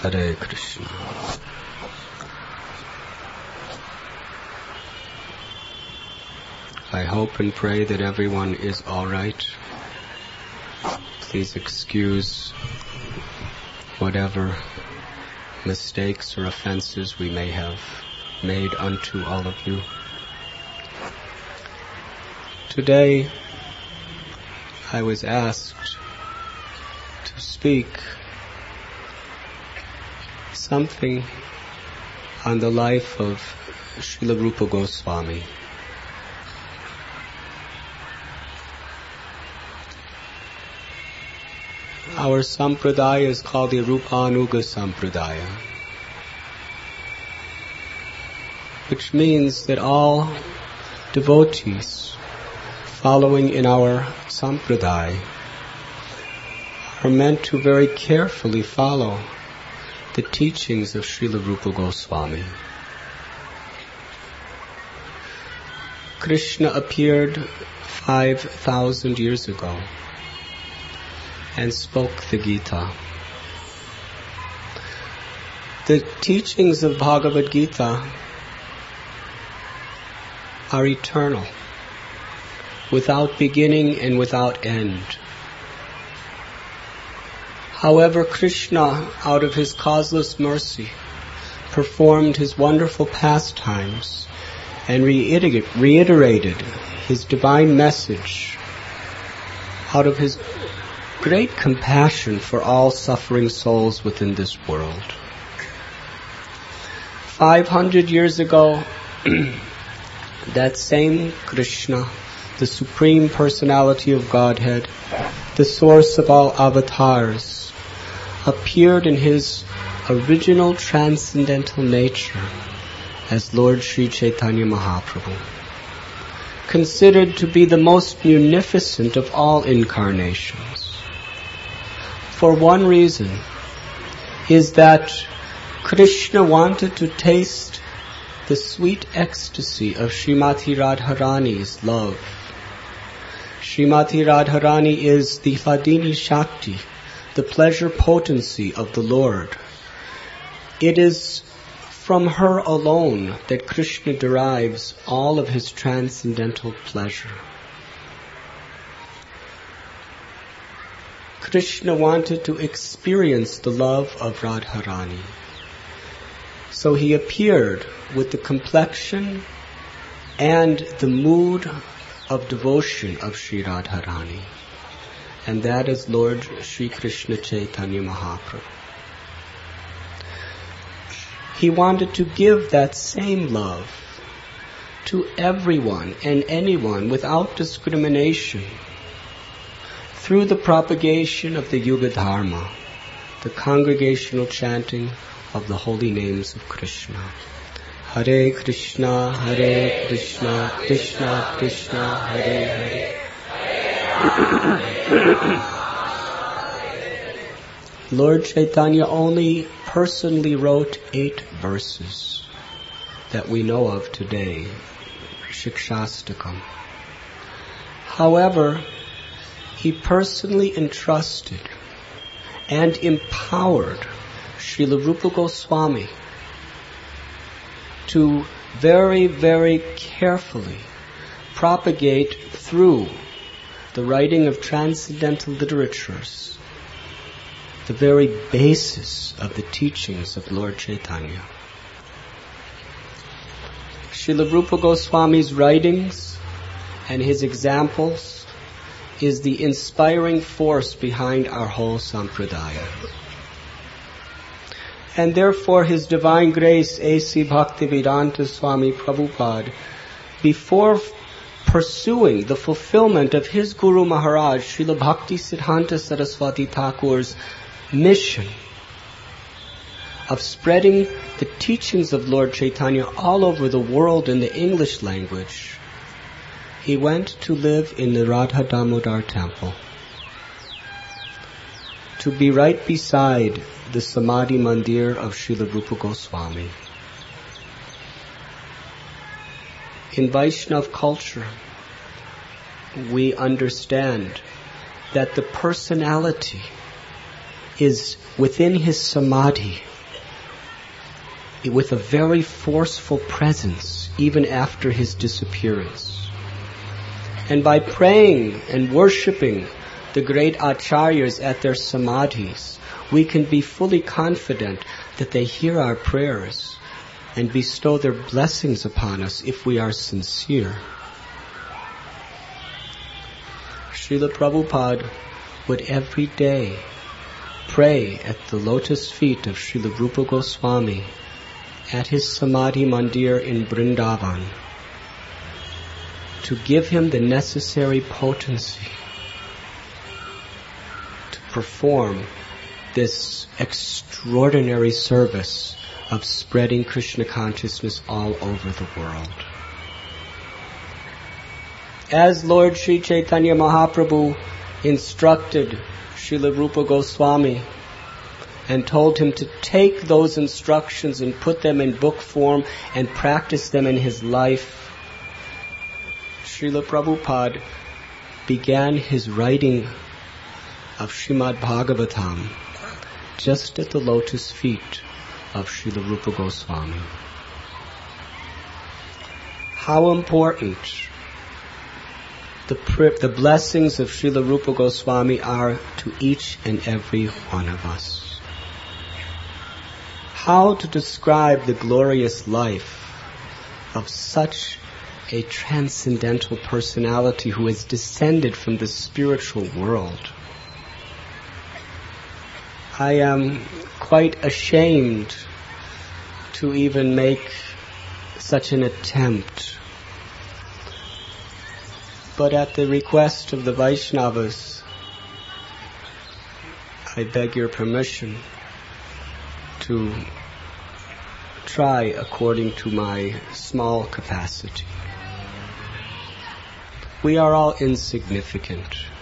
Hare Krishna. I hope and pray that everyone is all right. Please excuse whatever mistakes or offenses we may have made unto all of you. Today, I was asked to speak something on the life of Srila Rupa Goswami. Our sampradaya is called the Rupanuga Sampradaya, which means that all devotees following in our sampradaya are meant to very carefully follow the teachings of Srila Rupa Goswami. Krishna appeared 5,000 years ago and spoke the Gita. The teachings of Bhagavad Gita are eternal, without beginning and without end. However, Krishna, out of his causeless mercy, performed his wonderful pastimes and reiterated his divine message out of his great compassion for all suffering souls within this world. 500 years ago, that same Krishna, the Supreme Personality of Godhead, the source of all avatars, appeared in his original transcendental nature as Lord Sri Chaitanya Mahaprabhu, considered to be the most munificent of all incarnations. For one reason is that Krishna wanted to taste the sweet ecstasy of Srimati Radharani's love. Srimati Radharani is the Hladini Shakti, the pleasure potency of the Lord. It is from her alone that Krishna derives all of his transcendental pleasure. Krishna wanted to experience the love of Radharani. So he appeared with the complexion and the mood of devotion of Sri Radharani. And that is Lord Sri Krishna Chaitanya Mahaprabhu. He wanted to give that same love to everyone and anyone without discrimination through the propagation of the Yuga Dharma, the congregational chanting of the holy names of Krishna. Hare Krishna, Hare Krishna, Krishna Krishna, Hare Hare. Lord Chaitanya only personally wrote 8 verses that we know of today, Shikshastakam. However, he personally entrusted and empowered Srila Rupa Goswami to very, very carefully propagate through the writing of transcendental literatures the very basis of the teachings of Lord Chaitanya. Srila Rupa Goswami's writings and his examples is the inspiring force behind our whole sampradaya. And therefore His Divine Grace A.C. Bhaktivedanta Swami Prabhupada, before pursuing the fulfillment of his Guru Maharaj, Srila Bhakti Siddhanta Saraswati Thakur's mission of spreading the teachings of Lord Chaitanya all over the world in the English language, he went to live in the Radha Damodar temple, to be right beside the Samadhi Mandir of Srila Rupa Goswami. In Vaishnava culture, we understand that the personality is within his samadhi, with a very forceful presence even after his disappearance. And by praying and worshipping the great acharyas at their samadhis, we can be fully confident that they hear our prayers and bestow their blessings upon us if we are sincere. Srila Prabhupada would every day pray at the lotus feet of Srila Rupa Goswami at his Samadhi Mandir in Vrindavan to give him the necessary potency to perform this extraordinary service of spreading Krishna consciousness all over the world. As Lord Sri Chaitanya Mahaprabhu instructed Srila Rupa Goswami and told him to take those instructions and put them in book form and practice them in his life, Srila Prabhupada began his writing of Srimad Bhagavatam just at the lotus feet of Srila Rupa Goswami. How important the blessings of Srila Rupa Goswami are to each and every one of us. How to describe the glorious life of such a transcendental personality who has descended from the spiritual world? I am quite ashamed to even make such an attempt. But at the request of the Vaishnavas, I beg your permission to try according to my small capacity. We are all insignificant.